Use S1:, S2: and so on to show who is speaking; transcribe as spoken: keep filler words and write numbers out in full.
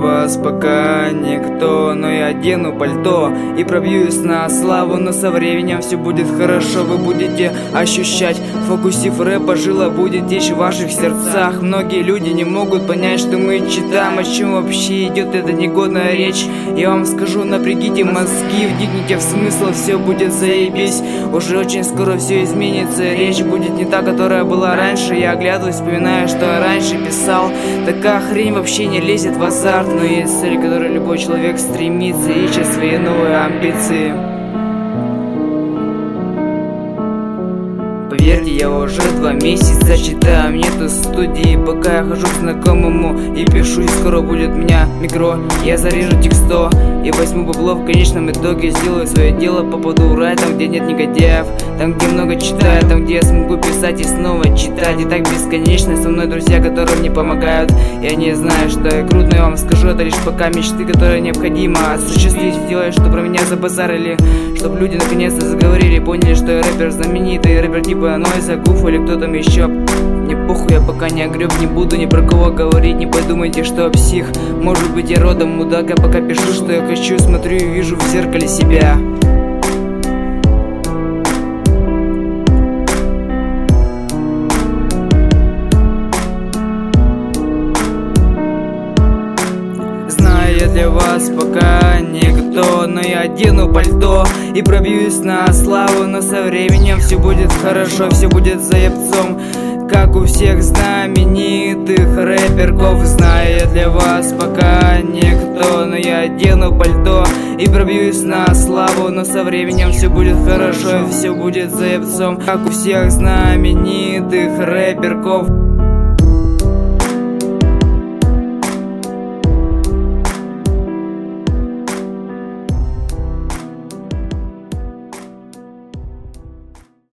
S1: вас пока никто, но я одену пальто и пробьюсь на славу. Но со временем все будет хорошо, вы будете ощущать. Фокусив рэпа, жила будет течь в ваших сердцах. Многие люди не могут понять, что мы читаем, о чем вообще идет эта негодная речь. Я вам скажу, напрягите мозги, вникните в смысл, все будет заебись. Уже очень скоро все изменится, речь будет не та, которая была раньше. Я оглядываюсь, вспоминаю, что я раньше писал. Такая хрень вообще не лезет в азарт, но есть цель, к которой любой человек стремится, ищет свои новые амбиции. Поверьте, я уже два месяца читаю, нету студии, пока я хожу к знакомому и пишу, и скоро будет у меня микро. Я зарежу тексто и возьму бабло, в конечном итоге сделаю свое дело, попаду в рай, там где нет негодяев, там где много читаю, там где я смогу писать и снова читать. И так бесконечно со мной друзья, которые мне помогают. Я не знаю, что я крут, но я вам скажу, это лишь пока мечты, которые необходимо осуществить. Сделать, что про меня забазарили, чтобы люди наконец-то заговорили, поняли, что я рэпер знаменитый, рэпер типа Нойза, Гуф или кто там еще. Мне похуй, я пока не огреб, не буду ни про кого говорить. Не подумайте, что я псих, может быть я родом мудак. Я пока пишу, что я хочу, смотрю и вижу в зеркале себя. Знаю, я для вас пока никто, но я одену пальто и пробьюсь на славу. Но со временем все будет хорошо, все будет заебцом, как у всех знаменитых рэперков. Знаю, я для вас пока никто, но я одену пальто и пробьюсь на славу. Но со временем все будет хорошо, все будет заебцом, как у всех знаменитых рэперков.